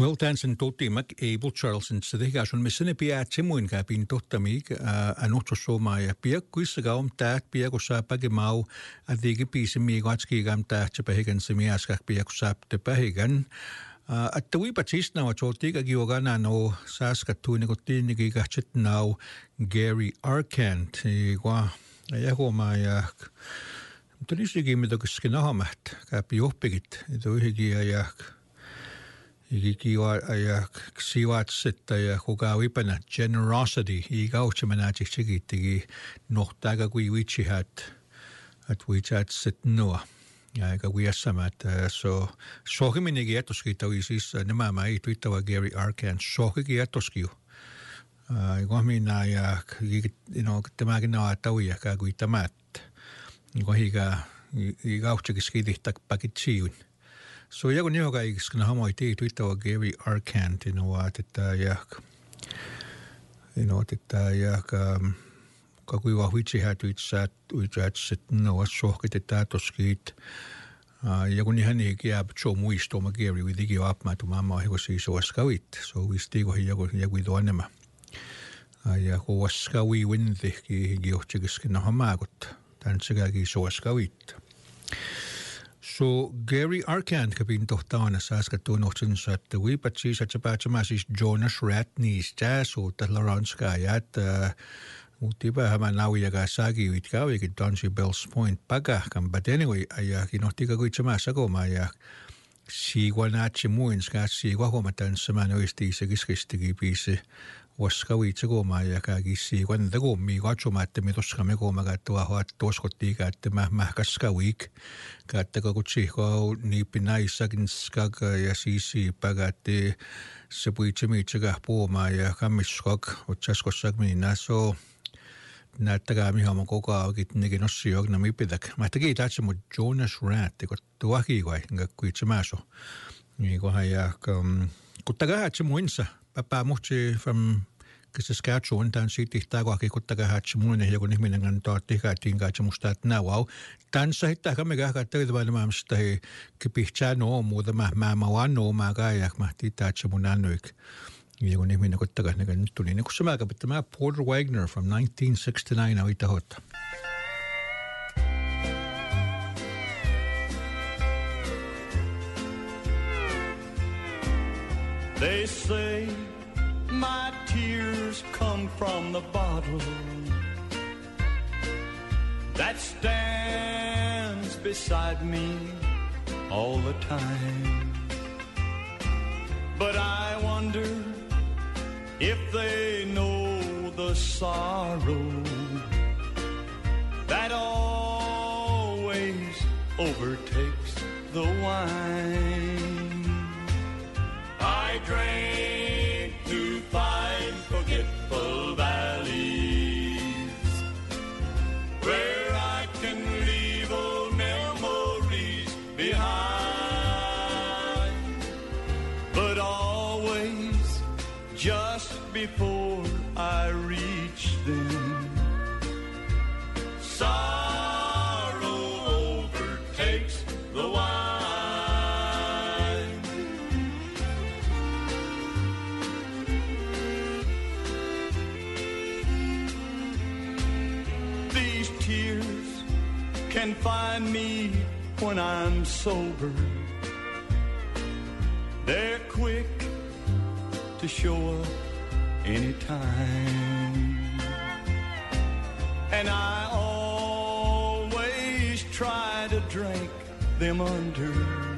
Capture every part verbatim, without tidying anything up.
Well, Danson totti mak Abel Charleston sediga sun misene pia timuin ka pin tottamig anotto soma ja pia kuissaga om taat pia ko saapage mau adigi pisi mi gatski gam taat pahigan semiaskak pia ko saap te pahigan at the wipatis now chotiga giogana no saskatuni ko tinigi gachit now Gary Arcand igwa ja homa ja tunisigi mit skinahamat ka piopigit itu higi ja Ikiwa ja sivat sitten ja kuka vipana generosity i kauche menati sigitigi nohtaga kui vichi hat at vichat sit no ja ka viassamat so sohiminigi etoski siis nämä mai twittava Gary Arcand sohigi etoski ai gomina ja you know tämäkin na tauja ka kui tamat gohiga i kauche skidihtak pakitsiun. So ja kun joka iskana hamoi tii twittava Gary Arcand you know at ja you know at ja ka kui va vitsi hat vitsat vitsat sit no sohkit että toskit ja kun ihan ei jää so muistoma Gary vidigi apma tu mamma hego siis oskavit so vistigo joku joku tuonema ja ko oskavi winthi giochigskana hamakot tansigagi so oskavit. So Gary Arcand kabin tohtaana Saskatoon ohtsinsa, että viipatsi satsa päätsämäsis Jonas Ratnis tääsu tällaranska ja että muutipa hämän naujaga sagi vitkavikin Donsi Bells Point pagahkan, but anyway ja kinohtika kuitsemässä koma ja siigua naatsi muinska siigua huomataan saman oistiisa kiskistigi piisi waskavitsa koma ja kaki siigua nitä komi katsomatta mitoskamme koma kattua hoat toskottii että mä mähkaskavik katta kakutsihko niipi naissakin skaka ja siisi pagatti se puitse mitsäkä puoma ja kammiskak otsaskossak minä so näyttäkää mihin koko ajan nekin ossi jogna mipitäk. Mä teki tästä mut Jonas Rath, kun tuohii vai kuin itse mäso. Niin kun hän ja kun takaa se muinsa, pappa muhti from Saskatchewan tämän siitä täällä kun takaa se muinen joku ihminen kantaa tehtiin kanssa musta että nää wow. Tän se hittaa kamme kahta terveellä maailmasta he kipihtsää no muuta mä mä mä vaan no mä kai mä tietää se mun annoik. Ja kun ihminen kottakaa näkään nyt tuli, niin kun se mäkä pitää mä Porter Wagner from nineteen sixty-nine on itä hotta. They say my tears come from the bottle that stands beside me all the time. But I wonder if they know the sorrow that always overtakes the wine. I drank to find forgetful valleys where I can leave old memories behind, but always just before I reach them, sorrow overtakes the wine. These tears can find me when I'm sober. They're quick to show up anytime, and I always try to drink them under,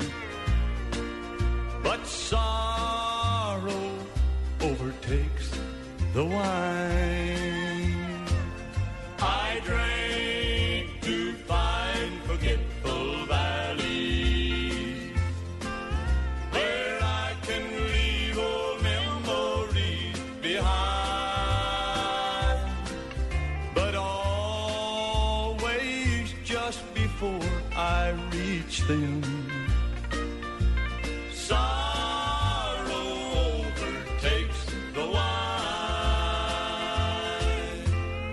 but sorrow overtakes the wine. I drank to find forgetful valleys where I can leave old memories behind, but always just before I reach them, sorrow overtakes the wine.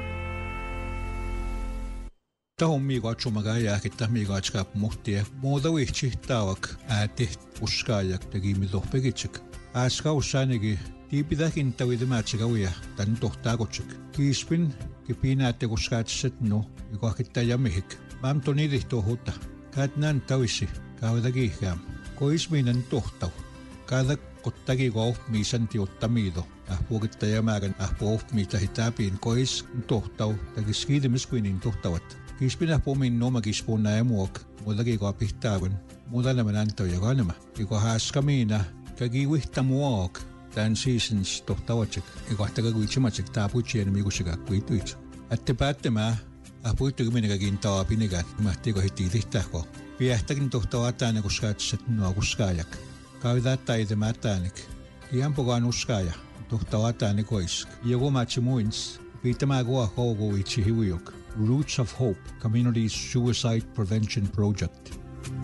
Tahon miika tsumaga jääkittä miika tskap muhtie muuta vihti taavak ääti puskaajak teki mitohpekitsek. aaskaussaanigi tiipidakin tawidemaatigawiya tan tohtaagotsik kiispin kipinaatteguskaatissatnu ikuakittayamihik maam tonidihtohutta kaatnaan tawissi kaawadagiihkaam koismiinan tohtaw kaadak qottagigoov miisantiuttamiido ahpuokittayamaagan ahpuovmiitahitaapiin kois tohtaw tagiskiidimiskuinin tohtawat kiispinahpuumin nomakispuunnayamuok mudagigoapihtaagun mudanamanantawyagaanama ikuhaaskamiina kagiwihtamuok tan seasons tohtawachik ikuahtagaguichimatsik taapuchianamigusigakkuituit attepaattema ahpuittugiminagagintawaapinigan mahtikohitiilihtaahko piähtäkin tohtawataanakuskaatissat nuakuskaayak kavidaattaidemaattaanik kiampogaan uskaaja tohtawataanikoisk iagumatsimuins piitamaaguah hooguitsihiwiuk Roots of Hope Community Suicide Prevention Project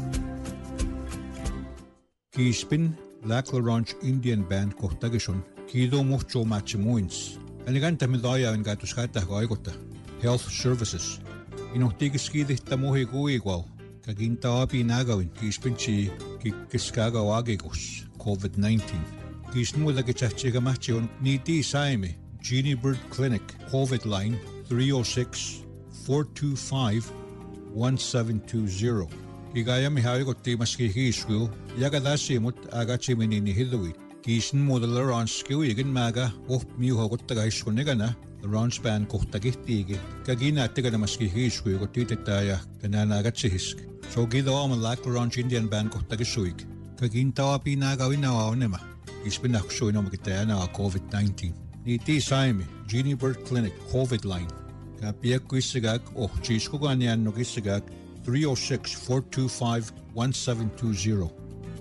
kiispin Lac-La-Ranch Indian Band kohtagisun kiido muhtso matsimuins anigantamidaajain kaatuskaatahko aikotta Health Services inuhtigiskiidihtamuhi kuiguau kagintaapi naagawin kiispinchi kikkiskaagawagigus COVID nineteen kiisnmuudagitsahtsigamahti on niiti saimi Genie Bird Clinic COVID line three oh six, four two five, one seven two zero igayami hawikotti maski hiisku yagadaasimut agatsiminini hiduit kiisnmuudalaranskiu igin maaga oh miuhokottagaiskunigana Laurence Band kohtagihtiigi kaginaattigana maski hiisku kotiitetaaja kanaanaagatsihisk so gidoama Lac-La-Ranch Indian Band kohtagissuig kagintawapi naagawinawaonema ispinahkusuinomakitayana COVID nineteen niiti saimi Genie Bird Clinic COVID line kapiakkuissigak oh chiiskuganiannukissigak three oh six, four two five, one seven two zero.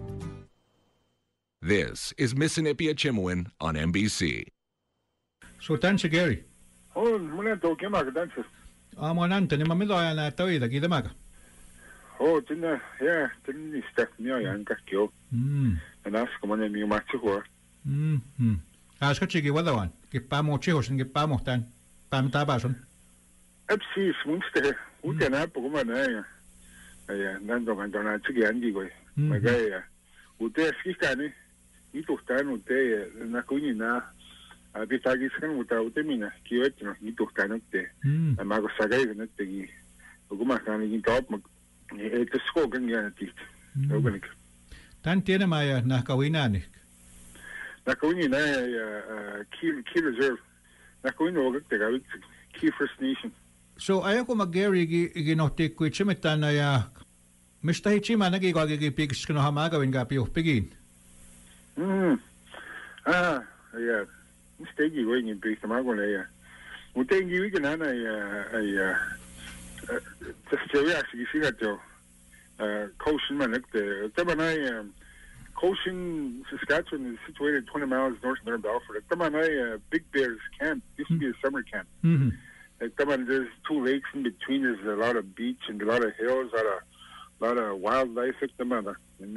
This is Mississippi Chimwin on N B C. So tansi Gary. Oh, muna to kemaga tansi. Amo nantani mamidojana tawida kidamaga. Oh, tinna ja, tinni stak mia yanka kyo. Mm. Anas komane mi matsiko. Mm. Mm. Askachigi wadawan. Kipamo chihos ngipamo tan. Pam tabason. Epsi smunste. Utena pokoma na. Aya, nando kantona tsigi andi goy. Magaya. Ute skikani. Ito tano te na kuni na abitagiskan uta utemina kiwetno ito tano te. Amago sagay na te. Pokoma kan gintop mag ito skogan yan tit. Oganik. Tan tiene maya na kawinani. Na kuni na key key reserve. Na kuni ogak te gawit Key First Nation. So ayoko mag-Gary ginotik ko itsimita na ya mistahichima nagigagigipigis ko no hamagawin gapi upigin. Hmm. Ah, yeah. Mistake going in big tamago na ya. Utengi wigan na ya ay just to actually see that though. Uh Cochin man the Tamanai um Cochin, Saskatchewan is situated twenty miles north of North Balfour. Tamanai uh, Big Bears Camp used to be a summer camp. Mm-hmm. Like, there's two lakes in between. There's a lot of beach and a lot of hills, a lot of, lot of wildlife. And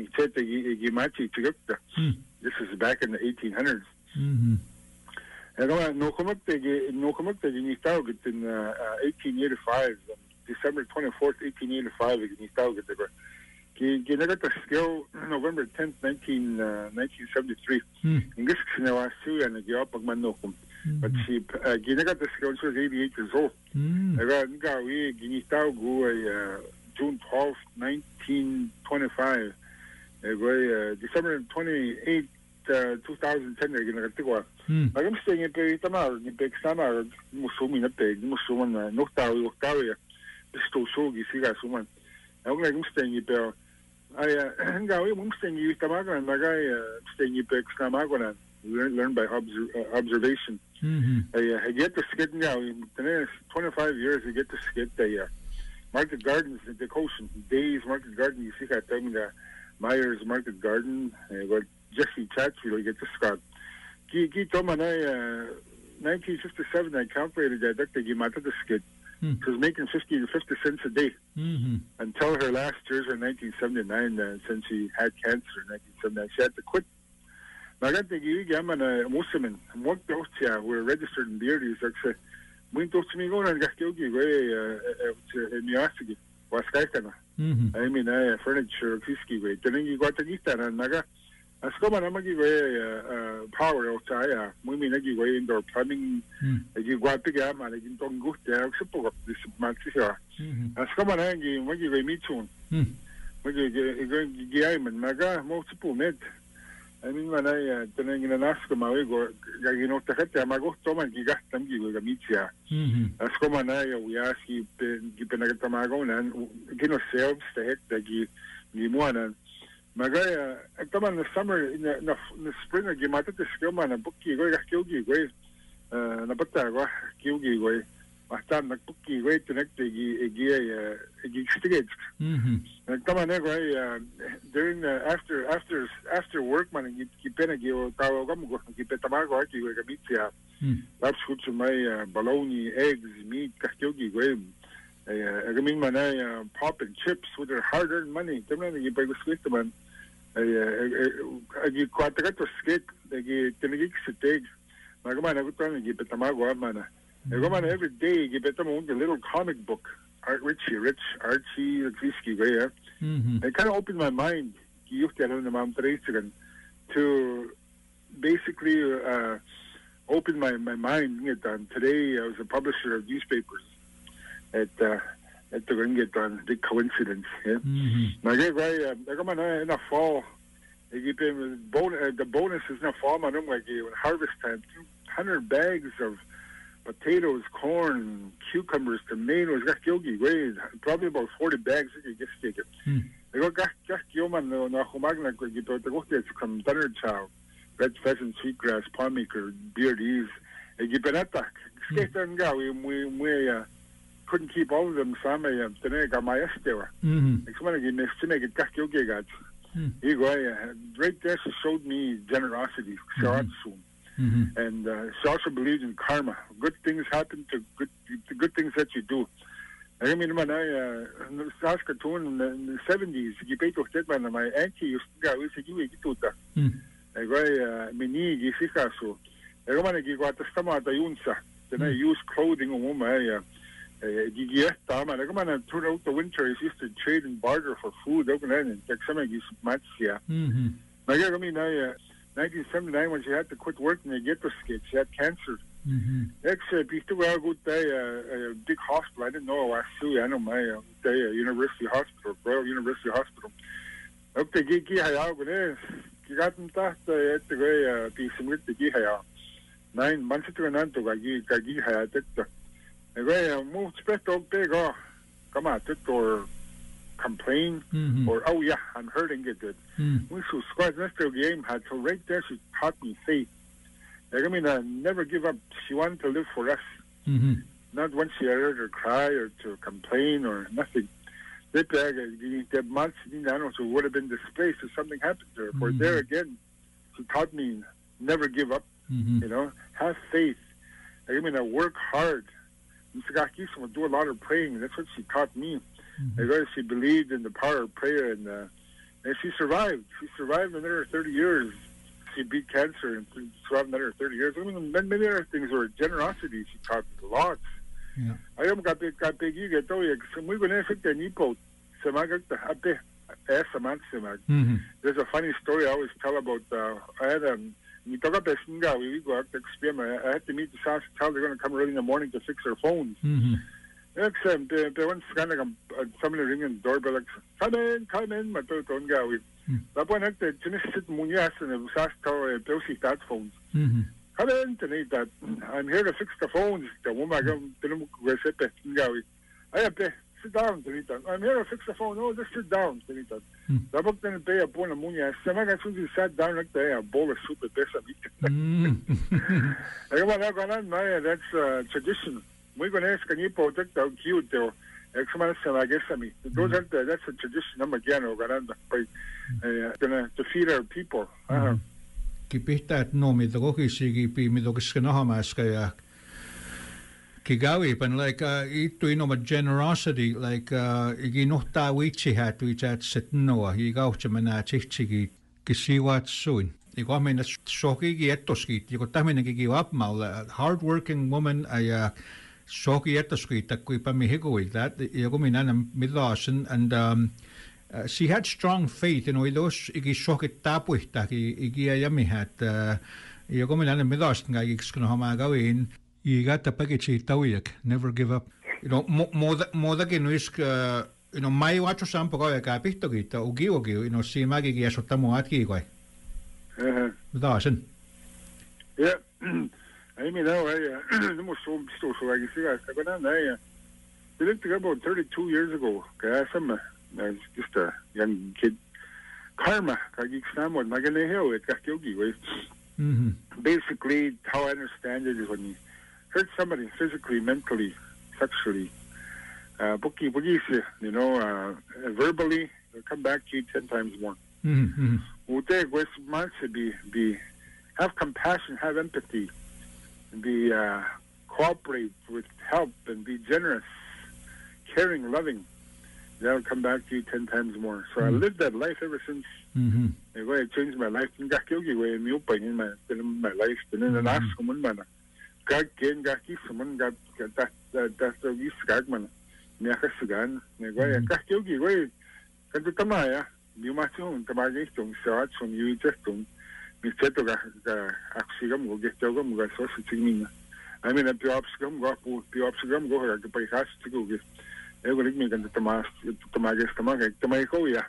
this is back in the eighteen hundreds. Mm-hmm. And no come up no come up in eighteen eighty-five, December twenty-fourth, eighteen eighty-five. Ginagat skill November tenth, nineteen seventy-three. In this Kinawasu and the Giopagmanokum. But she ginagat the skill, she was eighty-eight years old. Ngawi Ginitao go June twelfth, nineteen twenty-five. December twenty-eighth, two thousand ten. I'm staying in Petamar, in Pexamar, Musumi, Musuman, Noktawi, Octavia, the Stoshogi, Sigasuman. I'm like staying in Bell. I am staying in Tamaga and Magai staying in Pexamagonan. Learn by obser- uh, observation. Mm-hmm. I, I get to skid now. In the next twenty-five years, I get to skid the uh, Market Gardens, the Cochin Days Market Garden. You see that time the Myers Market Garden. I got Jesse Chatfield. I get to Scott. Gi Toman, I nineteen fifty-seven. I calculated that that the Gimata the skid. Mm. She was making fifty to fifty cents a day mm-hmm. until her last years in nineteen seventy-nine. Uh, since she had cancer in nineteen seventy-nine, she had to quit. Nagantigi Gamana Muslimin, Mokdotia were registered in the areas. Like, went to me go and got Yogi way in Yasigi, was Kaikana. I mean, I furniture, Kiski way. Then you got to get that and Naga, Asko man amagi go power outside. Muy minagi go indoor plumbing. Agi guapiga man agi tong gutte. Asko po this month siya. Asko man agi magi go mitun. Magi go giyay man maga mo sipo med. I mean man ay tanang inanasko mawi go gagi no takat ya mago toman gigas tam gi go gamitya. Asko man ay wiyaski gipenagtamago nan gino selves the hit dagi gimuanan. Magaya, taman na summer na na spring na gimata te skill man na bukki go ga kilgi go na bata go kilgi go basta na bukki go tinek te gi gi gi stigage taman na go during after after after work man gi pena gi tawo go mo gi petama go gi go ga bitya labs goed to my bologna eggs meat ga kilgi go I mean, man, I pop and chips with their hard-earned money. Taman na gi pa go skate man. Agi kwata to skate agi tinigig sitig. Magaman ako to agi petamago man. Ego man every day gi petamo a little comic book. Art Richie, Rich Archie Kriski way. It kind of opened my mind. Gi yufti ano na mam tresigan to basically uh, open my my mind. Today I was a publisher of newspapers. At uh, at the ring get on big coincidence. Yeah. Now I I I come on in the fall. I give him bonus. The bonus is in the fall. Man, like harvest time, two hundred bags of potatoes, corn, cucumbers, tomatoes. Got kilgi way probably about forty bags. You get stick it. I go got got man no no humagna go get to go get some dinner chow, red pheasant, sweetgrass, palm maker, beardies. I give an attack. Skate and go. We we we. Couldn't keep all of them some um today got my estewa. Someone gave me to make it kakyoge got. He go right there she showed me generosity, soon. And uh, she also believed in karma. Good things happen to good to good things that you do. I mean man I uh Saskatoon in the seventies, you paid to get man my auntie used to go with you gituta. I go uh mini gifikaso. I go man gi go at the stomach yunsa. Then I use clothing on my Gigiya tama na kumana throughout the winter he used to trade and barter for food open and like some of these mats yeah. I got I mean I nineteen seventy-nine when she had to quit working to get the skate she had cancer. Next uh, to go good day a big hospital I didn't know I see I know my day University Hospital Royal University Hospital. Okay gigi haya go there gigaten ta at the way piece with the gihaya nine months to an anto gagi gagi haya that I moved spec dog big oh come on or complain or oh yeah I'm hurting it good. We should squad Mister game had so right there she taught me faith. I mean I never give up. She wanted to live for us. Not once she heard her cry or to complain or nothing. The months so would have been displaced if something happened to her. For there again she taught me never give up. You know, have faith. I mean I work hard. Would do a lot of praying. That's what she taught me. Mm-hmm. She believed in the power of prayer, and, uh, and she survived. She survived another thirty years. She beat cancer and survived another thirty years. I mean, many, many other things were generosity. She taught me lots. Yeah. I am got big, got big. You get to you. We go next to Nipo. There's a funny story I always tell about. Uh, I had um. We talk about Singa, we go out to experiment. I had to meet the South child. They're going to come early in the morning to fix their phones. Next time, they went kind of somebody ringing the doorbell, like, come in, come in. My daughter told me, that one had to finish it Munyas and the South Tower, Pelsi that phones. Come in tonight, that I'm here to fix the phones. The woman, I have to sit down, I'm here to fix the phone. No, just sit down. I booked in a bay of Bonamunia. Some of us sat down like there, a bowl of soup at Bessa. That's uh, tradition. We're going to ask a new project out cute though. Excellent, I guess I mean those are the, that's a tradition. I'm again to feed our people. Kipihtaat no mi toki sigi pi mi toki skanahamas kaya Kigawi, but like uh, itu ino ma generosity, like uh, igi nohta wichi hat which at set noa, he go to mana chichigi kisiwat soon. You got me in a shoki etoski, you got tamina give up mal, hard working woman, I uh, shoki etoski, that we pa mi higoi, that you go me nana midlasen and um, uh, she had strong faith, you know, ilos igi shokit tapuita ki igi ayami hat iyo ko milan milos nga ikskno hama gawin iga tapagi tawiyak never give up. You know, mo mo da que no is you know mai wacho sampo ko ka pito kita ugi ugi you know si magi gi asota mo atki ko. Eh. Dasen. Yeah. I mean, now I the most so so so I see I got on I did it about thirty-two years ago. Okay, some I was just a young kid. Karma, kagi snamo magane hill it got yogi way. Mhm. Basically, how I understand it is when you hurt somebody physically, mentally, sexually, uh, bookie boogies, you know, uh, verbally, they'll come back to you ten times more. Mhm. Would they be be have compassion, have empathy, be uh, cooperate with help, and be generous, caring, loving. That'll come back to you ten times more. So mm-hmm. I lived that life ever since. Mm-hmm. I changed my life. I got killed away in my in my life. And then the last someone man, God gain got killed someone got that that that's the least gagman. Niaka sugan. I got killed away. Kan tu tamaya. You must know tamaya istung sa from you just don't. Mi cheto ga ga aksigam go get jogam go so sitingina. I mean a piopsgam go piopsgam go ga pa ikas to go. Eu gosto de me tomar tomar esse tomar que tomar coia.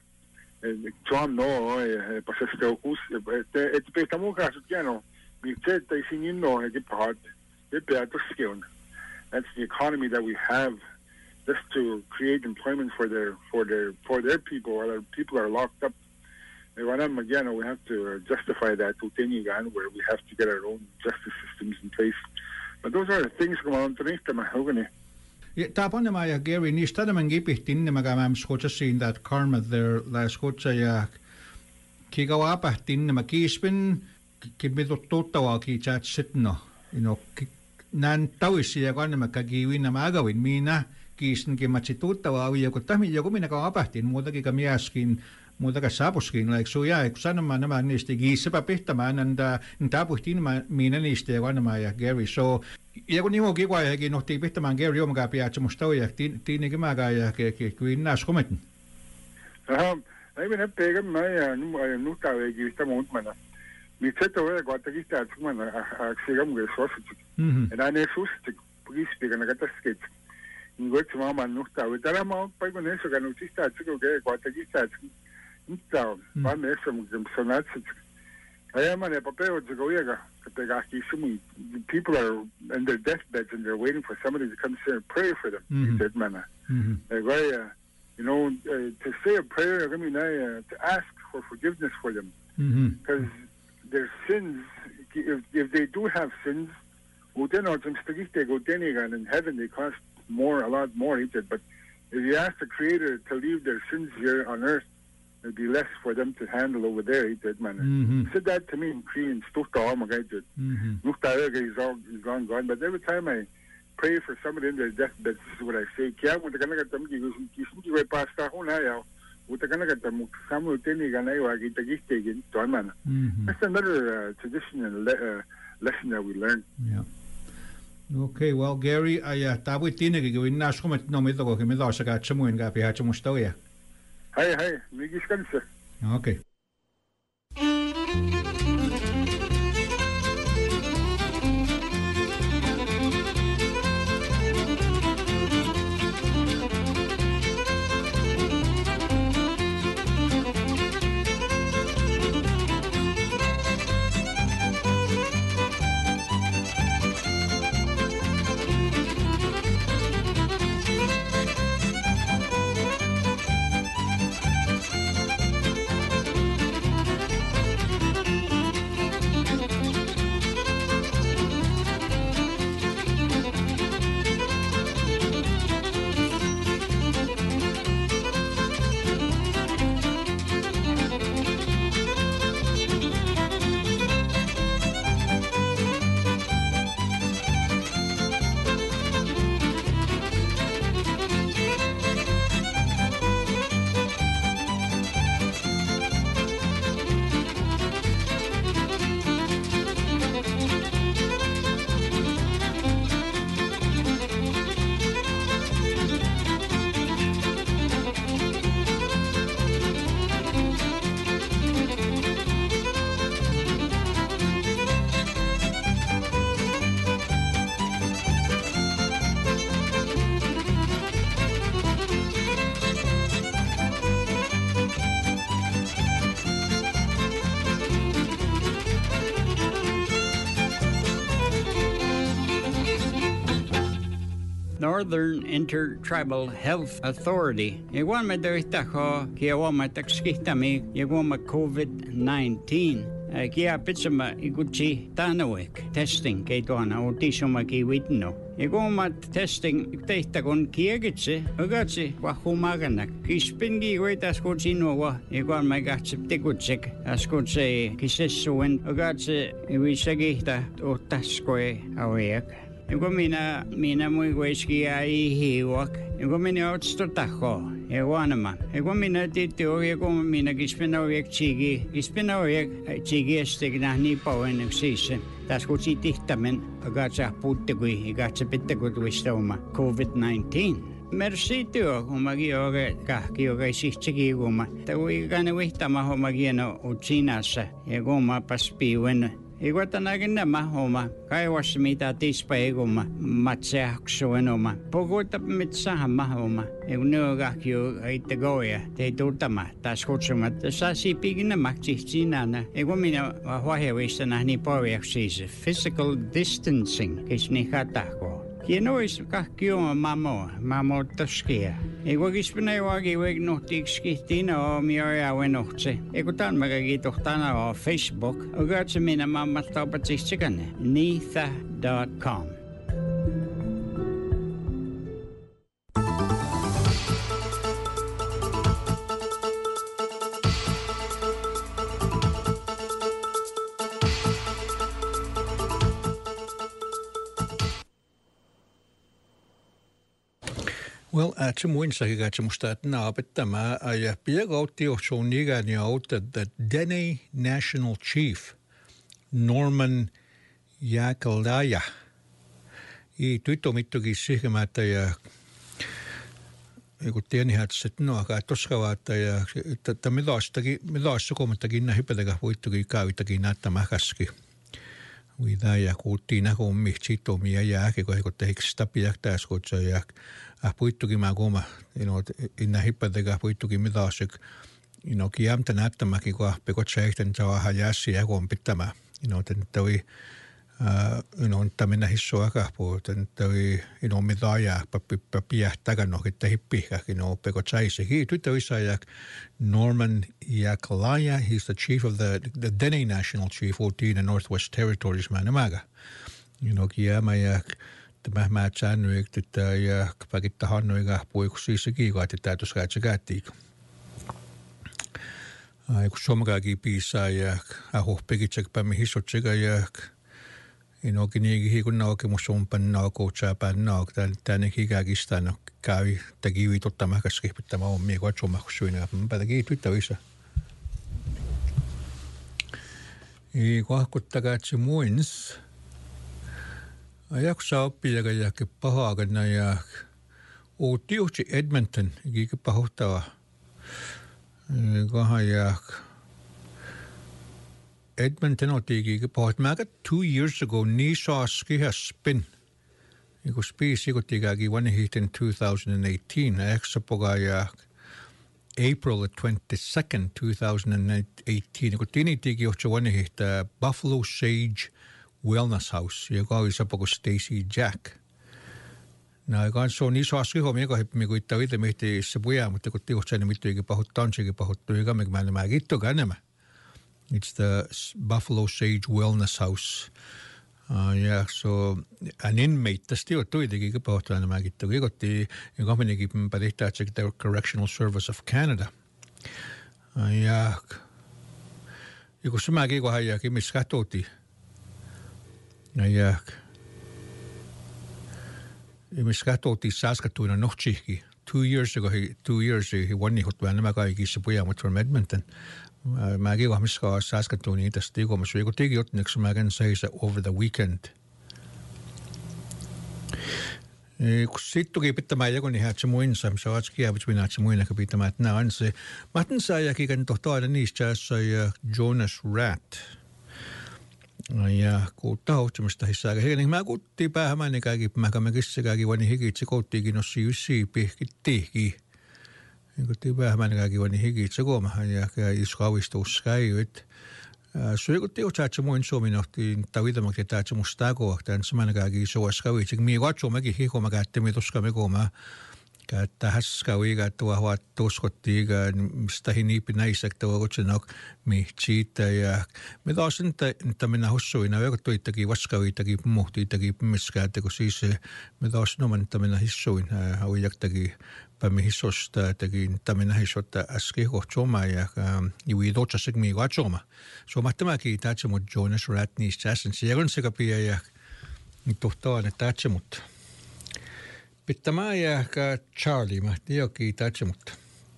John no, para ser o curso, é tipo estamos caso que não. Me tenta ensinar no é que part. É better skill. That's the economy that we have, just to create employment for their for their for their people. While our people are locked up. And again, we have to justify that to Tenigan, where we have to get our own justice systems in place. But those are the things going on underneath the mahogany. Ja, tapon naman ja Gary, niistä tämän gipihtin nämä kämään skotsasin that karma there la skotsa ja kigawa apahtin nämä kiispin kibidot tuttavaa ki chat sitno you know nan tawisi ja kannema kagiwin nämä agawin minä kiisin kimatsi tuttavaa ja kun tahmi joku minä ka apahtin muutakin ka miaskin muutakin saapuskin like so ja kun sanomaan nämä niistä kiisepä pihtämään nanda tapuhtin minä niistä ja kannema ja Gary so ja kun nimo kikwa ja ki nohti pihtämään Gary omaga piatsa musta ja tiini kimaga ja ke kuin nas kometin. Aha, ei minä pega mai nu nu ta ve ki sta mont mana. Mi tseto ve ko ta ki sta tsuma a sigam ge sosit. Mhm. En ane sosit pugis pega na gata skate. Ingo tsuma man nu ta ve tara ma pa ko ne so ga nu sta tsuko ge ko ta ki sta tsuma. Pa me so mu sonat tsuk. Ay man e papel tsuko yega. People are in their deathbeds and they're waiting for somebody to come sit and pray for them. Mm-hmm. Said, man, mm-hmm. like, uh, you know, uh, to say a prayer, I mean, uh, to ask for forgiveness for them, because mm-hmm. their sins. If, if they do have sins, then in heaven they cost more, a lot more. But if you ask the Creator to leave their sins here on earth, it'd be less for them to handle over there, he did, man. Mm-hmm. He said that to me in Korean, mm-hmm. He's all he's long gone. But every time I pray for somebody in their deathbed, this is what I say. Mm-hmm. That's another uh, tradition and le- uh, lesson that we learn. Yeah. Okay, well, Gary, I uh, tabu tine ki win nas kumet no mito ko ki mito sa ka chamuin ka piha chamustoya. Hi, hi, Migis Kansa. Okay. Northern Intertribal Health Authority. Igual me doita ko kiawa matakskitami igual COVID nineteen. Kia pitsama iguchi tanawek testing kay tuana autism kiwitno. Igumat testing tehtä kun kiegitse, agatse wahumaganak. Kispingi goitas kutsino wa igual me gatse tikutsek askutse kisessuen agatse iwisagihta ottaskoe aweak. Ego mina mina muy weski ai hiwak. Ego mina otstotako. Ego anama. Ego mina titio ego mina kispinawiek chigi. Kispinawiek chigi estigna ni pawen eksise. Tas kutsi tihtamen agatsa puttegui agatsa pittegutwistoma COVID nineteen. Merci työ, kun mäkin olen kahki, joka ei sihtsäkin kumma. Tämä on ikäinen vihtama homma kieno utsinassa. Ja kumma paspiuen. Ego tänäkin nämä homma. Kaivassa mitä tispa ei kumma. Matseaksuen oma. Pokuutta mitsähamma homma. Ego ne on kahki itse goja. Te ei tultama. Taas kutsumat. Saasi piikin nämä sihtsinänä. Ego minä vahjavista nähni pohjaksi. Physical distancing. Kes niin katahko. Kienois kahki oma mamo, mamo toskia. Ego kispina joagi weg nohtikskihtina o mioja wenohtse. Ego tan magagi tohtana o Facebook. Ogatse mina mamma taupatsiksikane. Neetha dot com. Well, at some wins I got some start now, but the ma I big out the ocean you out that the Dene National Chief Norman Yakalaya. I tuito mittukin siihen että ja kun tieni hat sitten no aika toskavaata ja että millastakin millasta komettakin näin hypätäkä voittukin käytäkin näyttämään käski. Vida ja kuultiin näkö mihtsitomia jääkin kun kun tehiksi sitä piäktääs kutsa ja ah puittukin mä kuma ino inna hippadekä puittukin mitasik ino kiamta näyttämäkin kun pekot seihten saa jässiä kun pitämään ino tän toi ino tämmöinen hissoa kahpu tän toi ino mitaaja pappi piähtäkä nohkitte hippikäkin ino pekot seisi hiitu toisa ja Norman Yakalaya, he's the chief of the the Dene National Chief fourteen and Northwest Territories manamaga ino kiama ja tämä mä säännöi että ja pakitta hannoiga puikuksissa kiikaati täytös käytsäkättiik. Ai kun somgagi piisaa ja aho pekitsek pämi hissotsega ja inoki niigi hikun naukemus umpan naukoutsää pään nauk tänne hikääkistä no käy tekivi totta mäkäs kihpittämä ommia katsomaksuina päätä kiityttävissä. I kohkuttakätsi muins ajaksa oppijaga ja pahaagana ja uutiuhti Edmonton ikä pahoittava kahan ja Edmonton otti ikä pahoittava two years ago niin saaski has spin ikä spiisi ikä tikäki vanhihten two thousand eighteen äksä poga ja April twenty-second two thousand eighteen ikä tini tiki ohtsa vanhihta Buffalo Sage Wellness House, joka oli sapako Stacy Jack. Nämä kanssa on iso asia, joka heppi kuittaa itse mehti se puja, mutta kun tiuhtsainen mittu eikä pahuttaa, eikä pahuttaa, eikä me mä nämä kittoka enemmän. It's the Buffalo Sage Wellness House. Uh, ja so an inmate tästä jo tuitikin, eikä pahuttaa nämä kittoka. Ikotti, joka menikin pädihtää, että se Correctional Service of Canada. Uh, ja kun se mäkin, kun hän jääkin, missä katsottiin. Ja missä katsottiin Saskatoon nohtsikki. Two years ago, he, two years he won niin hottua nämä kaikissa pojamut from Edmonton. Mäkin kun missä Saskatoonin tästä tikomassa. Joku teki otneeksi mäkin seisä over the weekend. Kun sitten tuki pitämään joku niin hätsä muinsa, missä on atskiävits minä hätsä muinaka pitämään, että nämä on se. Mä tämän saajakin kan tohtaada niistä ja Jonas Ratt. Ja kuuttaa hohtimista hissää. Niin mä kuuttiin päähän, niin kaikki mäkämme kissäkäkin, vaan niin hikitse kouttiikin ossi yssiä pihkittiikin. Niin kuuttiin päähän, niin kaikki vaan niin hikitse koomahan ja iskauistuus käy, että Suikutti utsaatse muin suominohtiin tavidamakti taatse mustaako tämän samanakaakin suoskaviitsik. Mii vatsumakin hikomakaattimi tuskamikomaa. Että häskäviä tuohon tuskottiiga mistä hiniipi näisäk tuokutsenok mi siitä ja me taas että minä hossuina vertoittakin vaskaviitakin muhtiitakin miskäätte kun siis me taas noman että minä hissuin haujaktakin pämi hissosta ettekin että minä hissotta äsken kohtsoma ja juuri totsasek mi vatsoma soma tämäkin tätsä mut Jonas Ratney Jason Sieron sekä pia ja tohtaan että tätsä mut Pittämään jääkää Charlie, mä tiokin tätsä, mutta.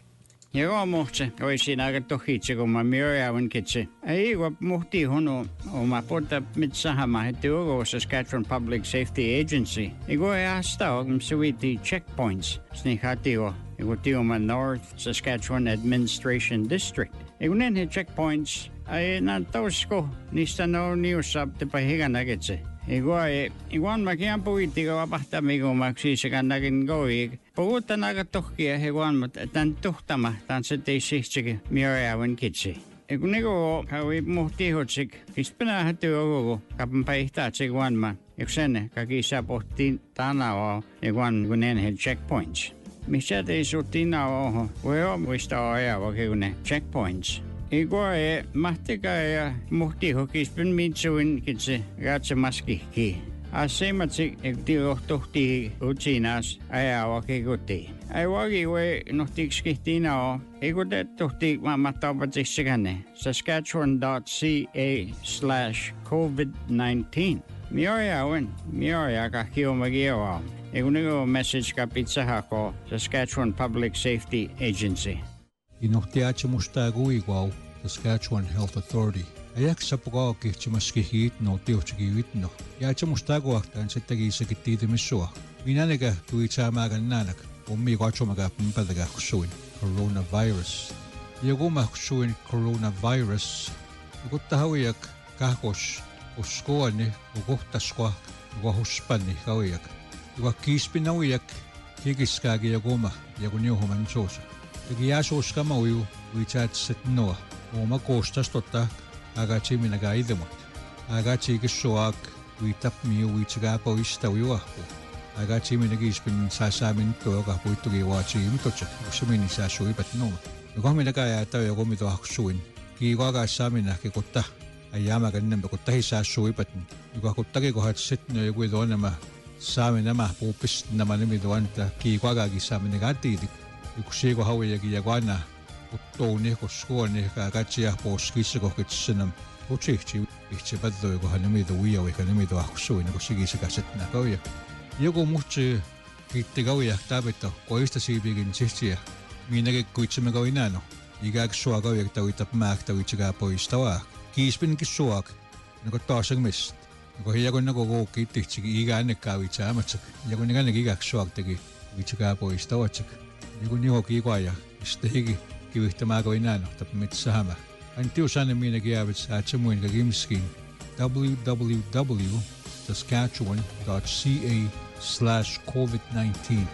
Joo, muhtse. Oi siinä aika tohitse, kun mä myöjäävän kitse. Ei, kun muhti honu oma puolta mitsahama, että ugo Saskatchewan Public Safety Agency. Eiku ei asta on suiti checkpoints. Snihati o, eiku tioma North Saskatchewan Administration District. Eiku nenhe checkpoints, ei nää tausko, niistä no niussaptepa higanaketse. Iguai, iguan makian puitiga vapahtamigo maksi kannakin goi. Puhutaan aika tohkia iguan, mutta tämän tuhtama, tämän se tei sihtsiki miojaavan kitsi. Eiku niinku haui muhti hotsik, kispänä hätyy ogogo, kapan päihtaat se iguanma. Eiku sen, kakissa pohtiin tanaa iguan kun enhe checkpoints. Missä tei suhtiin oho, voi oo muista ajaa ne checkpoints. Iguae mahtika ja muhti hokispän mitsuin kitse ratsamaskihki. Asematsi ekti ohtohti utsinas ajaa kekutti. Ai wagi we nohtikskihtina o. Ikutet tohti mamataupatsiksikanne. Saskatchewan dot c a slash covid nineteen. Miojauen, mioja kahkiomagioa. Ekunigo message ka pizzahako Saskatchewan Public Safety Agency. Inohtiaatse mustaa kuikuau Saskatchewan Health Authority. Ajaksa pukaa kihtimaski hiitno tiuhtsiki vitno. Jaatse mustaa kuahtaan sittenkin sekin tiitimissua. Minä nekä tui saamaakan näänak. Ommi katsomakaa pätäkää kusuin. Coronavirus. Joku mä kusuin coronavirus. Joku tahujak kahkos. Uskoani. Joku kohtaskua. Joku huspanni kaujak. Joku kiispinauijak. Kikiskääkin joku mä. Joku niuhuman soosa. Teki jääsuuska mauju, viitsaatset noa. Oma koostas totta, agatsi minäkää idemut. Agatsi kissuak, viitap miu viitsakaa poista ujuahpu. Agatsi minäkin ispin saasaamin toivoka puittukin vaatsi imtotset, koska minä saa suipat noa. Joka minäkää jäätä joku mitä ahsuin. Kiikoakaa saa minäkin kotta. Ajaamäkä enemmän kotta ei saa suipat. Joka kottakin kohdat sitten joku tuonnämä saamin nämä puupist nämä nimitoin, että kiikoakaakin saa minäkää tiitik. Yksi haujakin ja kanna uttouni koskooni katsia poskissa kokitsena utsihti itse pätoi kohan nimitä uija eikä nimitä ahsuin kun sikissä kasetna kauja joku muhtsi kiitti kauja taapetta koista siipikin sitsiä minäkin kuitsemme kauinano ikäks sua kauja tauita määrtä uitsikaa poistavaa kiispinkin suak niinku taas mist niinku hiekon nagu koukki tihtsiki ikä ennen kauitsa amatsak ja kun ikänen ikäks suak teki uitsikaa poistavatsak joku nihoki ikuaja stegi kivihtämää kuin näin mutta mitä saamme aina tiusainen minäkin jäävät saatse muin kakimskin w w w dot saskatchewan dot c a slash covid nineteen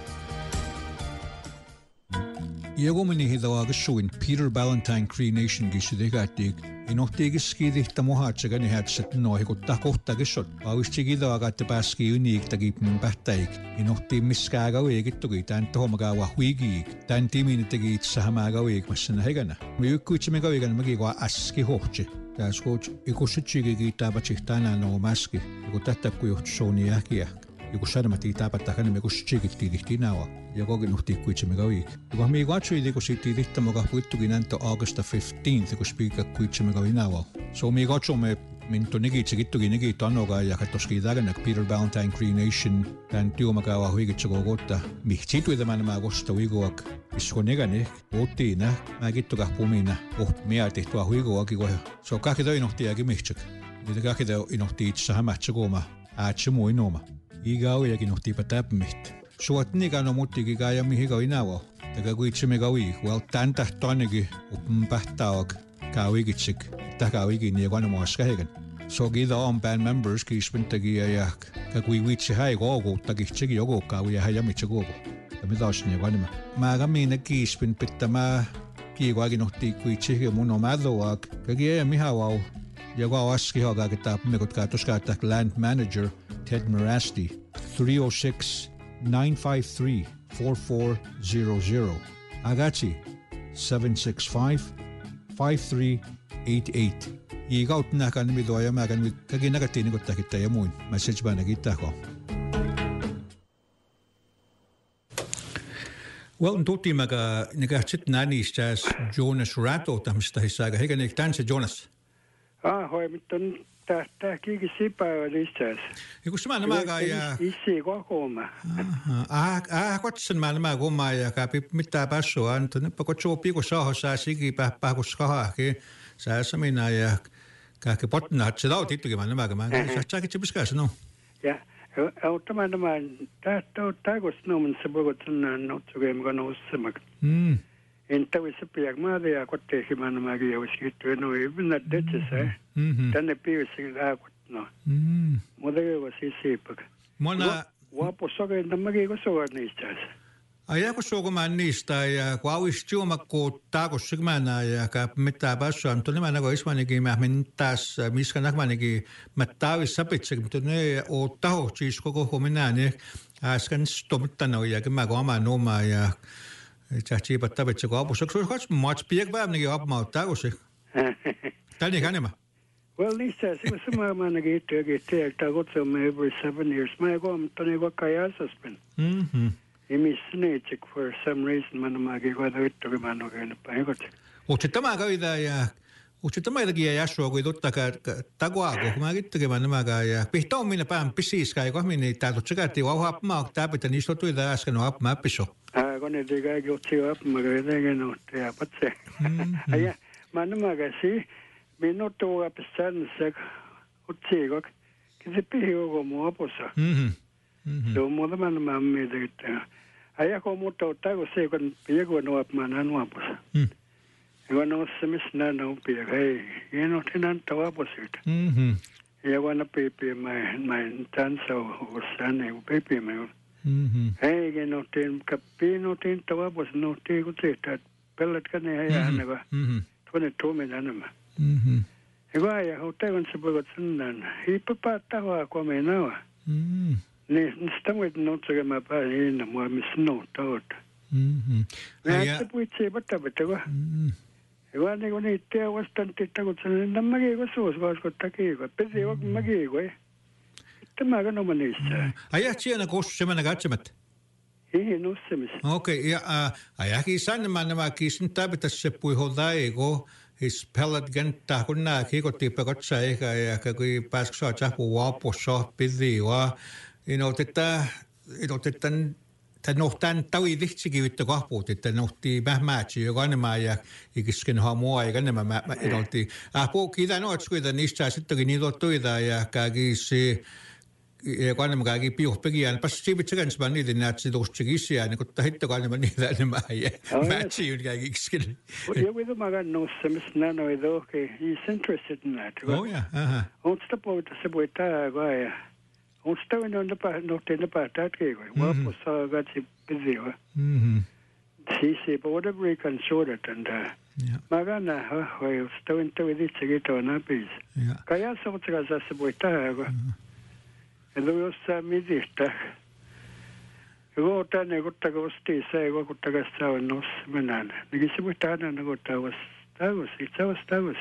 joku meni hitaa kasuin Peter Ballantyne Cree Nation kisudekaatik inohtiikiskidihtä muhaatsekan ihätset noihikuttaa kohtakissot. Pauistikin taakatte pääski uniiktakin pähtäik. Inohtiin miskää kauikittukin tämän tohomakaa huikiik. Tämän timin teki itse hämää kauikmassana hegänä. Me ykkuitsemme kauikana mäkin kuin äski hohtsi. Tässä kun ikussitsikin kiittääpä tänään on mäski. Joku tätä kun johtu souni ähkiä. Joku sanomatiin täpättää hänen kun tsiikittiin tihtiin näoa. Ja kokin uhtii kuitsemme kauik. Joku mii katsoin, kun siitä tihtä mukaan puittukin näntö Augusta fifteenth, kun spiikka kuitsemme kauik näoa. So mii katsomme, minto negitse kittukin negit annokaa ja katsoski tägänä Peter Ballantyne Cree Nation tämän työmakaa huikitse kokoutta. Mihti tuitamaan nämä kosta huikoak. Isko negane, oottiin nä, mä kittukaa pumina. Oh, mää tehtyä huikoakin kohe. So kaikki toi inohtiakin mihtsek. Niitä kaikki toi inohtii itse hämätsä kooma. Äätsä muu inooma. Igaujakin uhtiipa täpmihti. Suot niikan on muttikin ja mihin kauin näo. Täkä kuitsemme kauii. Well, tän tähtoanikin uppin pähtäak kauikitsik. Tähkauikin ja kannamuassa heiken. So kiitä on band members kiispintäkiä ja kui vitsi häi kookuuttakin tsekin joku kauii ja häi jamitse kooku. Ja mitä olisi niin kannamme. Mä käminä kiispin pittämää kiikoakin uhtii kuitsi ja mun on mädhoak. Käki ei mihän vau. ja qua aski haga kita mekot ka tos ka land manager Ted Marasti three oh six nine five three four four zero zero Agachi seven six five five three eight eight Igaut na kan mi doya ma kan mi kagina ka tini ko takita yamun message ba nagita ko Well, tutti maga negahtit nani stas Jonas Rato tamsta hisaga hega nek tanse Jonas. Ah, hoi mitton ta ta kiki sipa listas. Iku semana maga ja Isi ko koma. Ah ah kotsen mana maga koma ja ka mitä passo antone pako chopi ko saho sa sigi pa pa ko skaha ke sa samina ja ka ke potna se dau tittuki mana maga maga sa chaki chibiskas no. Ja. Automaat maar daar daar daar was noemen ze bijvoorbeeld een noodzaak gaan oostmak. Hmm. En dat is op je maar de akkoord tegen man maar je was het no even dat dit is hè. Dan heb je zich akkoord no. Hmm. Maar dat was het zeker. Mona wat posaga dan maar je was zo niet eens. Ajako sokomaan niistä ja kun auistiumakko taakos sigmana ja ka mitä passo antoi nämä nagu ismanigi mä mintas miska nagmanigi mattavis sapitsek mutta ne o taho siis koko homina ne äsken stomuttano ja kun mä koma noma ja tsahti pattavitse ko apu saksu kas match piek vämnigi apma taakos. Tani kanema. Well, Lisa, se was sama managi tege te taakotso me every seven years. Mä kom tani ko kayasaspen. Mhm. Emisneitsek for some reason manamagi ko uitto manu kene paikot. Mutta tämä käydä ja mutta tämä jotenkin ja sua kuin totta ka takuako kun mä kittekin manamaga ja pihta on minä pään pisis kai kun minä täällä tsekatti vauha maa täpitä niistä tuida äsken on apma piso. Ah kun ne tega jutsi apma kene no te apatse. Aja manamaga si minuto apisan se utsi ko kisi pihio ko mo aposa. Mhm. So mo da manamamme de Aja ko mutta tago se kun piego no apmana no apos. Mm. Ego no se mis na no piego hey, ye no tinan tawa posit. Mhm. Ya wana pepe mai mai tanso o sane o pepe mai. Mhm. Hey, ge no tin kapino tin tawa pos no te ko te ta pellet kan ya na ba. Mhm. Tone to me na ma. Mhm. Ego ya ho te kon se bogot sunan. Hi papa tawa ko me na. Mhm. Ne, stamos no tsoga ma pa ina mo mi sno tot. Mhm. Ja se puitse bata bata ko. Mhm. Ego ne ko ne te bastante ta ko tsan na mage ko so so ko ta ke ko pe se ko mage ko. Te ma ga no manista. Aja tiena kos semana gatsemat. Hi no se mis. Okei ja aja ki san manama kisin tabita se pui hodai ko his pellet genta kunna ki ko tipe ko sai ka ja ka kui pas so cha pu wa po so pidi wa ino tätä ino tätän tän nohtan tawi dihtsigi vittu kahpuut että nohti mähmäätsi joka nämä ja ikisken hamua eikä nämä mä inolti ah po kita no skuita niistä sittenkin niitä tuida ja kaikki ja kun nämä kaikki piuhpegian pas sivit kans vaan niitä näetsi dostigisia niin kun tahitto kan nämä niitä nämä ja matchi yun kaikki ikisken Ja with my god no se mis na no edo okay he's interested in that. Oh yeah aha On sta po se po ta ga ja On stoi no na pa no te na pa ta ke ko. Wa po sa ga si busy wa. Mhm. Si si but whatever we can sort it and uh, ja magana ha ho stoi to with it se to na pis. ja Kaya sa tsaka sa se po ta ga. Elo yo sa mi dista. Ego ta ne ko ta ko sti sa ego ko ta ga sa no menan. Ni se po ta na ko ta was ta was it was ta was.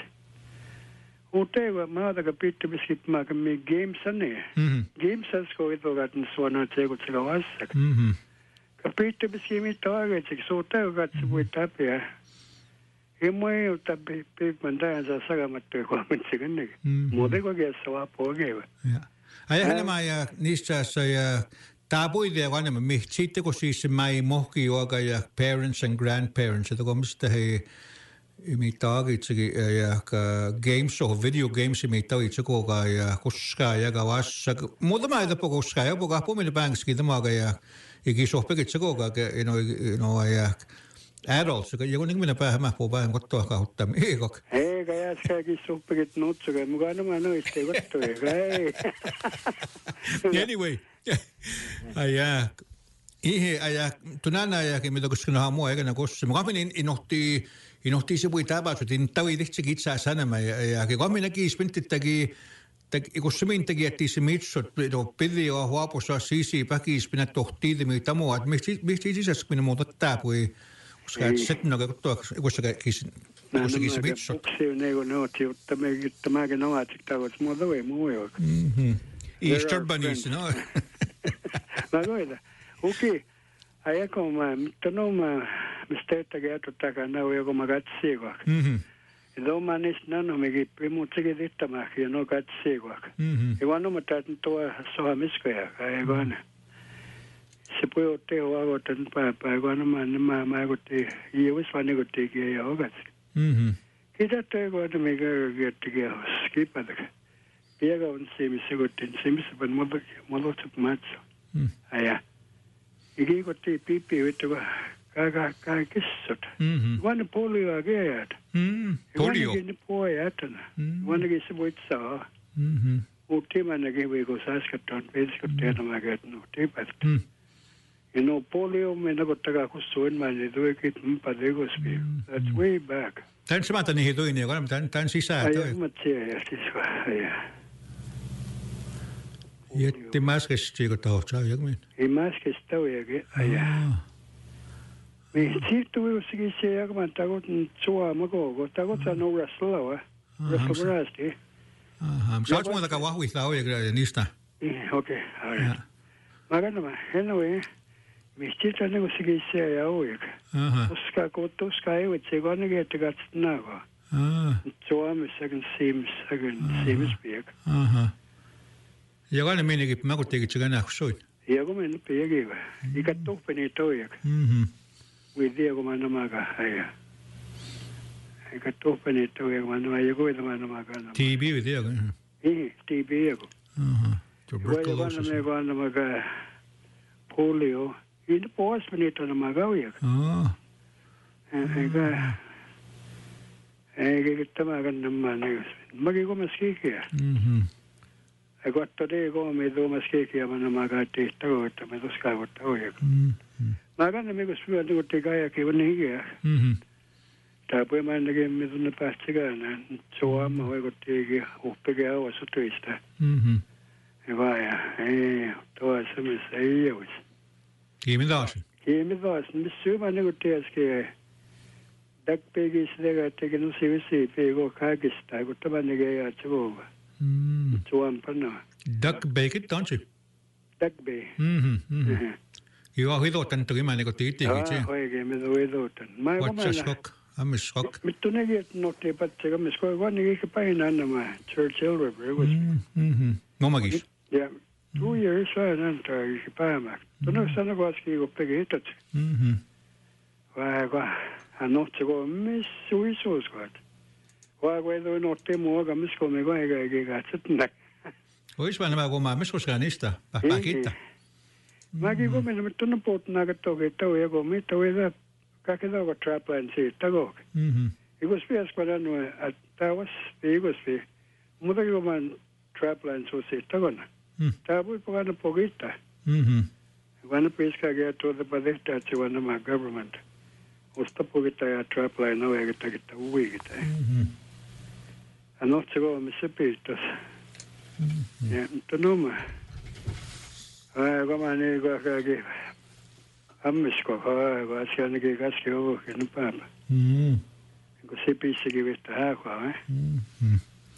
Uteva maada ka pitti biskit ma ka mi games ane. Mhm. Games as ko ito gaten suona tsego tsega wasak. Mhm. Ka pitti biskit mi tawaga tseg so teo gat sibu itapia. E moe o tabi pig mandaya sa saga matto ko amin tsegan nege. Mode ko ge sawa po geva. ja aja nämä ja niistä ja tapuidea vanhemmin mi sitten kun siis mai mohki joka ja parents and grandparents että kun mistä he imittagi tsegi ja games or video games imittagi tsego ja koska ja gawassa muutama ida po koska ja po po mille bankski tämä ja ikisohpekit tsego ja no no ja adults ja kun minä päähän po päähän kottoa kautta miikok Ei ka ja ska ikisohpekit nutsuga mukana ma no iste kottoa ei. Anyway, ja Ihe aja tunana ja ke mitä koska no mua eikä kossa. Mä kamin inohti inohti se voi tapaus, että tavi tehti kitsaa sanama ja ja ke kamin näki spintittäki koska min teki että se mitsot do pidi o huapossa sisi pakis pinä tohti timi tamu että miksi miksi sisässä minä muuta tapui koska set no katsoa koska kis koska kis mitsot. Se nego no tiutta me gittämäkin no että tavot muuta voi muuta. Mhm. Easter bunnies no. Mä koita. Okei. Ajako mä, mutta no mä, mistä ettäkin atottakaan nau, joko mä katsiikoak. Mhm. Ja tuo mä niistä nanno, me kippi muut sekin tittämäkin, ja no katsiikoak. Mhm. Ja vaan no mä täytän tuo soha miskojakaan, eikö aina. Se pui ottaa huokotan pääpää, eikö aina mä, mä, mä eikotti, iivis vaan eikottiikin ja okat. Mhm. Kiitos, eikö aina me käy kiettikin, skipatakin. Piega on siimis eikottiin, siimissä vaan muodottu matso. Mhm. Aja. Iki kotti pipi vittu ka ka kissot. Mhm. Vanne polio geat. Mhm. Polio. Vanne pojat. Vanne se voit saa. Mhm. Utti manne ge ko saskatton peskot teena maget no tipat. Mhm. You know polio me na kotta ku soin manne do ekit mpadego spi. That's way back. Tän se mata niihin toinen, joka tän tän sisään toi. Ai mä tiedän siis vai. Jätti mäskesti kun tohtaa jokin. Ei mäskesti toikin. Ai. Me siirtyi jossakin se jakman takot suoma koko. Takot sanoo raslava. Raslavrasti. Aha. Saat muuta ka vahvistaa oikein niistä. Okei. Mä kannan en ole. Me siirtyi jossakin se ja oikein. Aha. Koska kun tuska ei ole se konne että katsotaan. Ah. Suomessakin siimissäkin siimispiek. Aha. Jokainen menikin, mä kun tekit sekä nähksoin. Ja kun mennä piekivä. Ikä tuppeni toijak. Mhm. Voi tiedä, kun mä namakaan äijä. Ikä tuppeni toijak, kun mä namakaan. Ja kuita mä namakaan. T B vi tiedä. Niin, T B joku. Aha. Tuberculosis. Voi vanha me kun namakaan polio. Ei ne pois meni tuon namakaan ojak. Ah. Eikä... Eikä tämäkään namaan näköisesti. Mäkin kommas kikiä. Mhm. Ja katso te koomia tuomas kikiä, mä namakaan tehtävä, että me tuossa kaivottaa ojak. Mhm. Mä kannan me kun syön, kun te kajakin on hikiä. Mhm. Tää pui mä ennäkin, me tunne päästäkään. Suoma hoikottiikin uhpikin auassa töistä. Mhm. Ja vaan, ja ei, tuossa missä ei olisi. Kiimi taas. Kiimi taas, missä syömään niin kuin tieskin. Dakpeekin sitä, että eikä no sivisi peikoo kaikista, kun tämä näkee jää se vuova. Mhm. Suompana. Duck bacon tanssi. Dakpee. Mhm. Mhm. Joo, hidotan toki mä niinku tiittikin se. Ah, oikein, me tuo hidotan. Mä en What's a shock? Ammis shock. Mittu näki, että nohtii patseja, missä kun vannikin eikä painaa nämä Churchill River. Mhm. Omakis. Ja two years ajan antaa eikä päämää. Tuonne sanoo kuitenkin, kun peki hitot. Mhm. Vaikka hän nohti, kun missä uisuuskoat. Vaikka ei toi nohtii muuakaan, missä kun me kaiken eikä katsot. Ois vaan nämä kun mä mis koskaan niistä. Pähpää kiittää. Mäkin kun mennä, mutta tuonne puhutaan aika toki, tau ja kun mitä voi tämä kaikki tauko trapline siitä koki. Mhm. Ikus pias kun annoin, että tämä olisi ikus pias. Muutakin kun mä trapline suu siitä kona. Tämä voi pakana pokittaa. Mhm. Vanha piiskaa tuotapa tehtä, että se on nämä government. Osta pokittaa ja trapline on eikä takittaa uikita. Mhm. Hän ohti se kun missä piistas. Ja mutta no mä. Kun mä niin kuin kaikki ammisko, kun asia ainakin kaski ovokin nyt päällä. Mhm. Kun se piissäkin vihtä hääkoa, eh? Mhm.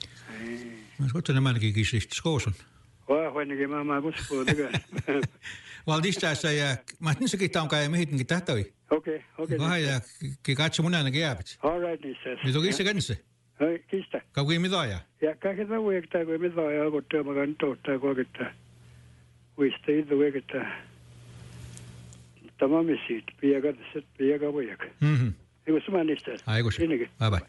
Mä skotsen nämä ainakin kisistä skoosun. Vaan ainakin mä mä kuskuu tekään. Valdistaessa ja mä ajattelin sekin taun kai mihinkin tähtävi. Okei, okei. Vähän ja katso mun ainakin jääpät. All right, niissä. Nyt on kissa kanssa. Hei, kistä. Kaukin mitä ja? Ja kaikki tämä uiktaa, kun mitä ajaa, kun työmakan tohtaa kokittaa. Uista itse uikittaa. Tämä missit, piakat, set piakat uik. Mhm. Eikö se mä niistä? Aikus. Sinnekin. Bye bye.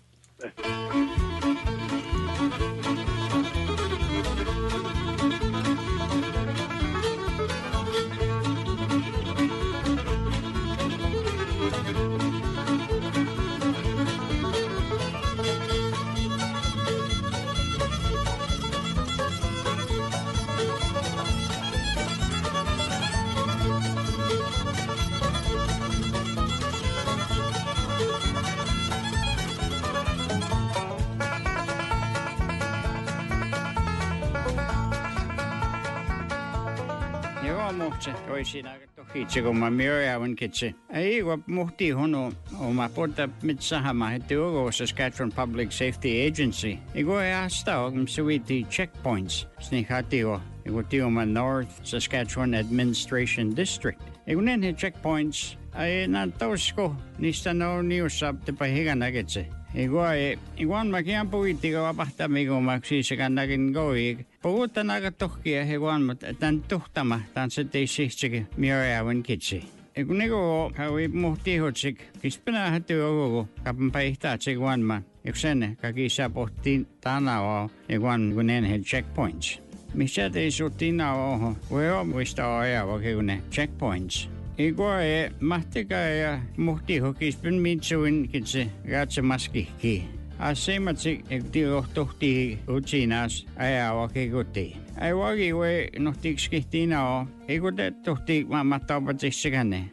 nokse toisina tohitse kun mä myöjävän kitse. Ei kun muhti hono oma porta mitsahama hetuogo Saskatchewan Public Safety Agency. Ego asta on suiti checkpoints. Snihatio ego tioma North Saskatchewan Administration District. Ego nen checkpoints ai na tosko niistä no niusap te pahigana kitse. Igual, igual me quedan política va basta amigo Maxi se gana que no y puta naga tohkia igual tan tuhtama tan se te sihche mioavan kitsi. Ego hawi muhti hotsik kispena hatu ogo kapan paihta igual ma. Yksene kakisa pohti tanao igual gunen head checkpoints. Missä te sutina oho. Weo muista aja vakune checkpoints. Igual mahtika ja muhti hokispin mitsuin kitse gatse maskihki. Asematsi ekdio tohti utsinas aja vakikuti. Ai vaki we nohtikskihtina o. Ikuta tohti mamataupatissikane.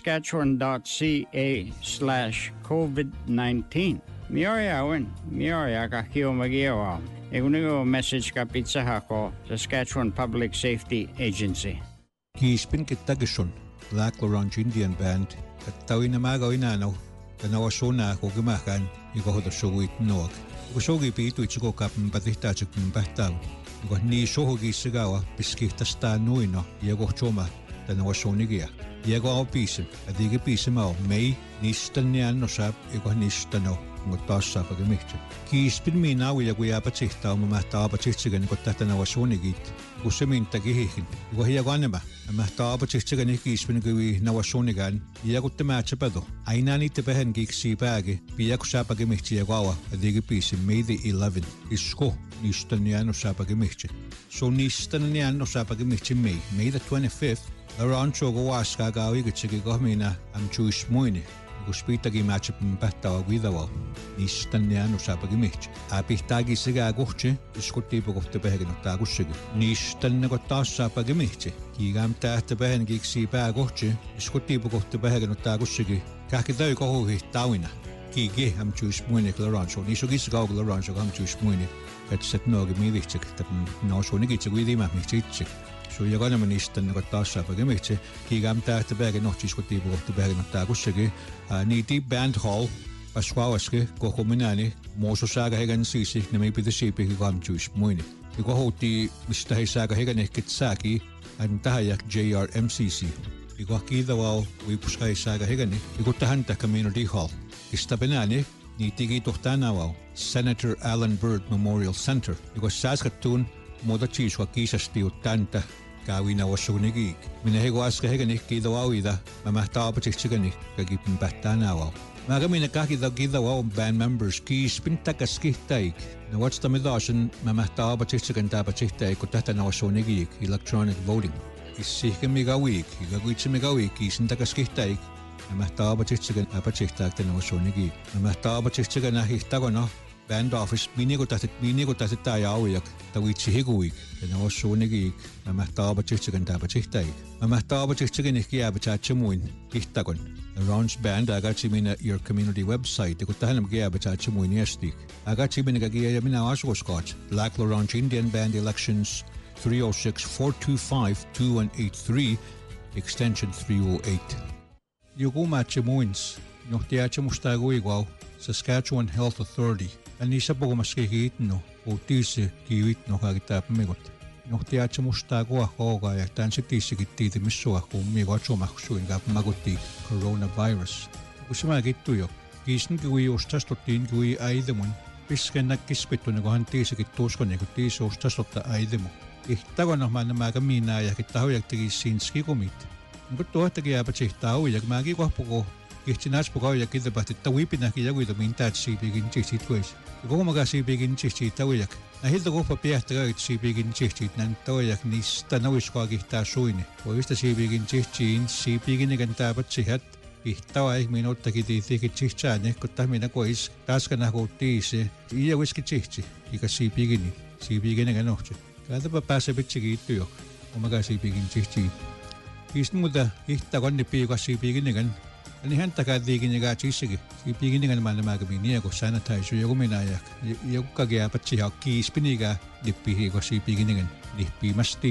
Saskatchewan.ca slash COVID nineteen. Miojauen, mioja kahkiomagiawaa. Ekunigo message ka pizzahako Saskatchewan Public Safety Agency. Kiispin kittagisson. Black Lorange Indian Band, at tawin na magaw inanaw, tanawa sona ako gumakan, ikaw hoda suwit noag. Ikaw sogi pito itsuko kapang patihtatsik ng bahtaw. Ikaw ni sohogi sigawa, piskihtas tanuin no, ikaw choma, tanawa sonigia. Ikaw ako pisin, at ikaw pisin mao, may nistan niyan no sab, ikaw nistan no, ngot taas sa pagamikti. Kiispin minaw ikaw yapatihtaw, mamahtaw apatihitsigan ikaw tatanawa sonigit. Ikaw saminta kihihin, ikaw hiyago anima. Mahtaaba tsitsagan kiispin kui nawasunigan iyaku tematsapado ainani tepehen giksi päägi piaku saapagi mihti jagawa adigi piisi May the eleventh isko nistan niano saapagi mihti so nistan niano saapagi mihti May May the twenty-fifth around chogo waska gawi gitsigi gahmina am chuis muini kuspitagi matchapin pähtawa guidawa nistan niano saapagi mihti apihtagi siga guhtsi iskotti pukohti pehegin ottaa kussigi nistan nego taas saapagi mihti Kiigam tähtä pähän kiksi pääkohtsi, iskottiipu kohti pähäkin ottaa kussikin. Kähki täy kohuhi tauina. Kiigi ham juis muini klaranso. Niisu kissa kaukalla ranso ham juis muini. Katset noogi miivitsik. Täpän nausu nikitsi kui tiimä mihti itsik. Suja kanama niistä nagu taas saapagi mihti. Kiigam tähtä pähäkin nohti iskottiipu kohti pähäkin ottaa kussikin. Niiti band hall. Paskuavaski koko minäni. Moosu sääkä hegan siisi. Nämä piti siipikin ham juis muini. Ja kohutti mistä hei sääkä hegan ehkit sääki. An tahajak J R M C C. Iko kiidawao uipuskai saaga hegani. Iko tahanta Community Hall. Istapenani ni tigi tohtanawao Senator Alan Bird Memorial Center. Iko Saskatoon moda chiswa kisasti utanta kawina wasunigig. Minä hego aska hegani kiidawao ida mamahtaapatsiksigani kagipin bahtanawao. Magamina kahkida kiidawao band members kiispin takaskihtaik. Na what's the midashin mamahtaapatsiksigani taapatsiktaik ko tahtana wasunigig electronic voting. Issihken mikä week, ikä kuitsi mikä week, isin takaskihtaik. Nämä taapatsiksigani apatsiktaik tana wasunigig. Nämä taapatsiksigani ahihtakona band office miniko tahtit miniko tahtit tää auiak tawitsi higuik tana wasunigig. Nämä taapatsiksigani taapatsiktaik. Nämä taapatsiksigani kiäpätsäätsemuin ihtakon. Rounds band agatsi minä your community website kun tähän kiäpätsäätse muin jästik. Agatsi minä kakia ja minä asuuskaat. Black Lorange Indian Band elections three oh six, four two five, two one eight three extension three oh eight. Joku matse muins. Johtiaatse musta kuigau Saskatchewan Health Authority. Ja niissä puhumaskin kiitno. Uutiisi kiivitno kaikittaa migot. Johtiaatse musta kuah kooga ja tämän se tiisikin tiitimissua kun migo atsumaksuin kaap magutti coronavirus. Kun se mä kittu jo. Kiisin kui ustastottiin kui aidemun. Pisken näkkispittu niin kun hän tiisikin tuuskon niin kun tiisi ustastotta aidemu. Ihtakona mä nämä minä ja tahojak teki sinski komit. Kun tuottakin jääpä sihtaa ui ja mäkin kohpuko ihti näspuka ui ja kitapahti että uipinäkin jakuita min täät siipikin tsihtit kuis. Ja koko maga siipikin tsihtit uijak. Nä hilta kohpa piehtäkäyt siipikin tsihtit nän toijak niistä nauiskoa kihtaa suini. Voista siipikin tsihtiin siipikin ikän täpät sihat. Ihtawa eik min ottakin tiitikin tsihtsääne, kun tahmina kois taskana kouttiisi. Iya wiski tsihti, ikä siipikin, siipikin ikän ohtsi. Kaatapa pääse pitsi kiitty jo, omaga siipikin tsihtiin. Kiistin muuta ihtaa konni piikaa siipikin ikän. Eli hän takaa tiikin ikää tsissikin. Siipikin ikän mä nämä kävi niin, kun sanitaisu joku minä ja joku kakia patsi ja kiispin ikää lippihi, kun siipikin ikän lippiimästiiva.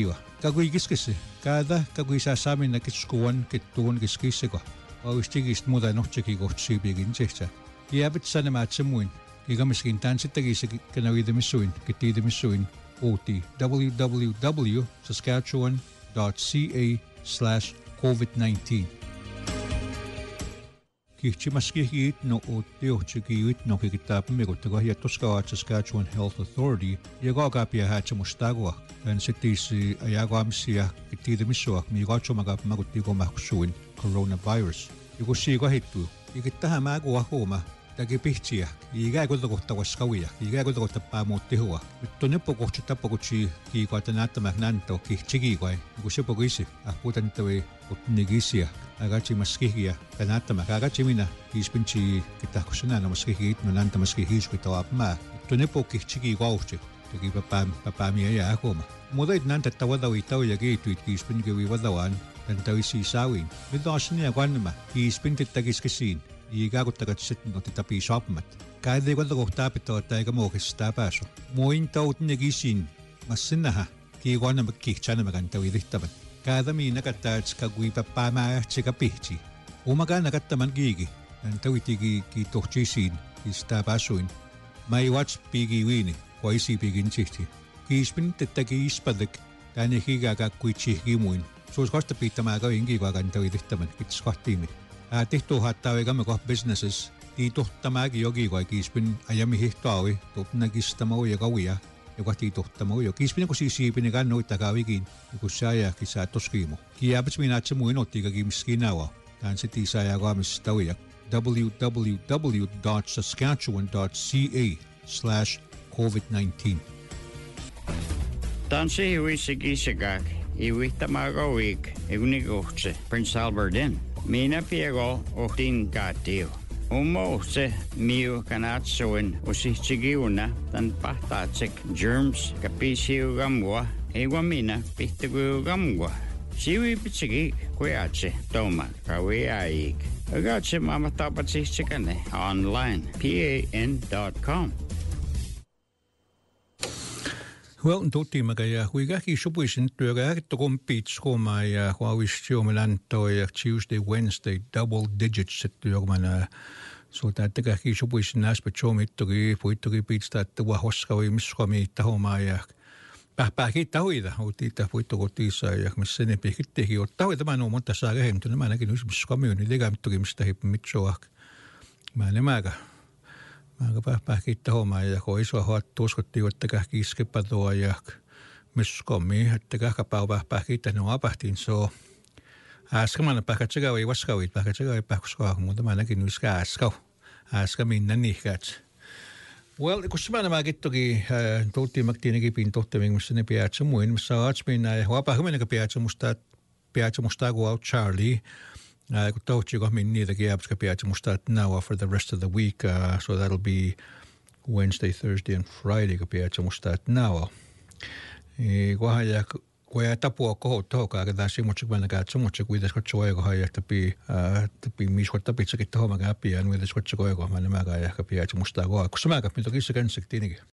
Kakui kiskisi. Kada kakui saa saamina kiskuan kittuun kiskisiko. Auistigist muuta nohtsegi kohtsiipigin tsehtä. Kiäpit sanemaatsemuin. Kiga miskin tansittagisi kanavidemissuin kittiidemissuin. Outi w w w dot saskatchewan dot c a slash covid nineteen. Kihchimaskihiit no ottiohtsikiit no kikitaapimikutako hiettoskaat Saskatchewan Health Authority jagaagapia häätsemustagua. Tän sittiisi ajagaamisia kittiidemissua miigaatsomakapmakuttikomaksuin coronavirus. Joku siika hittuu. Ikittähän määkua huoma. Täki pihtsiä. Ikä kotakohtavaskauja. Ikä kotakohtapaamuuttihua. Nyt on neppokohtsi tappakutsi kiikaita näyttämään näntö kihtsikikoi. Joku sepokisi. Ahpuutan nittävi kutnikisiä. Agatsimaskihiä. Tän näyttämään. Agatsimina. Kiispintsi kitahkossa näyttämäskihiit. No näyttämäskihiiskitawa mää. Nyt on neppo kihtsikikauhtsi. Täki papaamia jää huoma. Muodait näytettä vadaviitau ja keituit kiispinkivi vadavaan. Tän tawisi saawin. Nyt on asinia kannema. Kiispintit täkiskesiin. Ikäkuttakat sitten otti tapii saapumat. Käydei kuinka kohtaa pitää ottaa eikä muokistaa pääsu. Muin tautinen kisin. Mä sinähän. Kiiko annamme kihtsänä kantavi lihtävät. Käydä miina kattaa, että kakui päppäämää sekä pihti. Omakaan nakattaman kiiki. Tän tawitiki kiitohtsisiin. Kistää pääsuin. Mä ei vats piiki viini. Koisi piikin sihti. Kiispin tettäki ispadek. Tän ei hiikääkää kui tsihkimuin. Suus kosta piittämää kavin kiikoa kantavi lihtävän. Kiitos kohtiimi. Tehtu haattaa eikä koh businesses. Tii tohtamaakin joki kai kiispin ajami hihtoawi. Topna kistamaa ja kauia. Joka tii tohtamaa jo. Kiispin kun siis siipin eikä noita kaavikin. Joku se ajakin saa toskiimu. Kiäpäts minä atse muin ottiika kiimiski näua. Tän se tii saa ja kaamista uja. w w w dot saskatchewan dot c a slash covid nineteen. Tän se huisi kiisikak. Iwihtamaa kauik. Egunikohtse. Prince Albertin. Minä piego ohtin kaatio. Umohtse miu kanatsoin usitsikiuna tan pahtaatsek germs kapisiu gamua. Ewa minä pihtiku gamua. Siwi pitsiki kuiatse toma kawi aik. Agatse mama tapatsiksikane online. pan dot com. Well, tuttimaga ja huikahki sopuisin työkä äkittokom piitskoma ja huavistiomelanto ja Tuesday, Wednesday, double digits työkumana. So tätäkähki sopuisin näspetsoomittoki, puittoki piitstä, että vahoskavi miskomi tahoma ja pähpähki tahoida. Otiita puittokotiissa ja missä ne pihkittekin ottaa. Tämä on monta saa kähemtönä. Mä näkin yksi miskomi on, niin tekämittoki mistä hippi mitsoa. Mä nämäkä. Mä pähpähki tahoma ja koisua hoat tuoskottiin, että kähki iskepatoa ja miskomi, että kähkäpää pähpähki, että ne on apahtiin. So äskämänä pähkätsekä ei vaskavit, pähkätsekä ei pähkäskaa, mutta mä näkin yksi äskau. Äskä minä nihkät. Well, kun mä nämäkin toki tuuttiin maktiinenkin piin tohtevin, missä ne piätsä muin, missä aatsminä ja huapahuminen piätsä musta, piätsä musta kuin out Charlie. Uh, kun tohti ko min niitä kiepska piätsä musta now for the rest of the week, uh, so that'll be Wednesday, Thursday and Friday ko piätsä musta now. Kohan ja kun ei tapua kohot tohokaa, että tässä muutsi kun näkää, että muutsi kuitenkin kotso aikohan ja tapi tapi miskot tapitsakin tohomaan käpiä, ja kuitenkin kotso aikohan mä nämäkään ja käpiä, että musta kohaa. Kun sä mäkään, mitä kisä känsiktiinikin.